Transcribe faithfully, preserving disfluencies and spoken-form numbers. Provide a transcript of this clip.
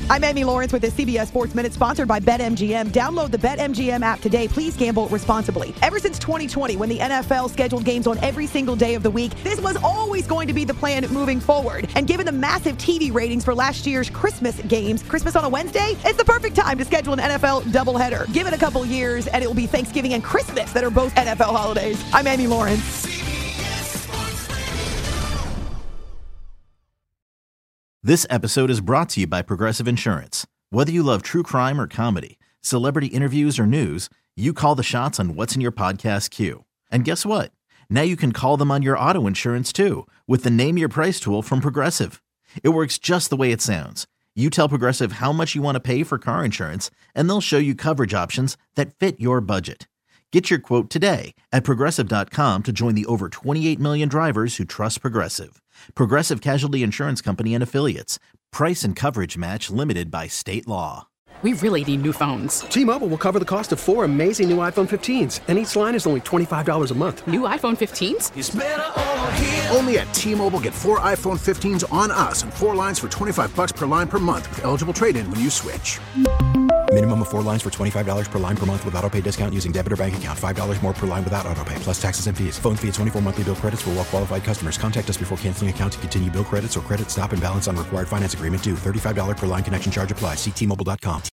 I'm Amy Lawrence with the C B S Sports Minute, sponsored by BetMGM. Download the BetMGM app today. Please gamble responsibly. Ever since twenty twenty, when the N F L scheduled games on every single day of the week, this was always going to be the plan moving forward. And given the massive T V ratings for last year's Christmas games, Christmas on a Wednesday, it's the perfect time to schedule an N F L doubleheader. Give it a couple years, and it will be Thanksgiving and Christmas that are both N F L holidays. I'm Amy Lawrence. This episode is brought to you by Progressive Insurance. Whether you love true crime or comedy, celebrity interviews or news, you call the shots on what's in your podcast queue. And guess what? Now you can call them on your auto insurance too with the Name Your Price tool from Progressive. It works just the way it sounds. You tell Progressive how much you want to pay for car insurance, and they'll show you coverage options that fit your budget. Get your quote today at Progressive dot com to join the over twenty-eight million drivers who trust Progressive. Progressive Casualty Insurance Company and Affiliates. Price and coverage match limited by state law. We really need new phones. T-Mobile will cover the cost of four amazing new iPhone fifteens, and each line is only twenty-five dollars a month. New iPhone fifteens? It's better over here. Only at T-Mobile, get four iPhone fifteens on us and four lines for twenty-five bucks per line per month with eligible trade-in when you switch. Minimum of four lines for twenty-five dollars per line per month with autopay discount using debit or bank account. five dollars more per line without autopay, plus taxes and fees. Phone fee at twenty-four monthly bill credits for well-qualified customers. Contact us before canceling account to continue bill credits or credit stop and balance on required finance agreement due. thirty-five dollars per line connection charge applies. See T Mobile dot com.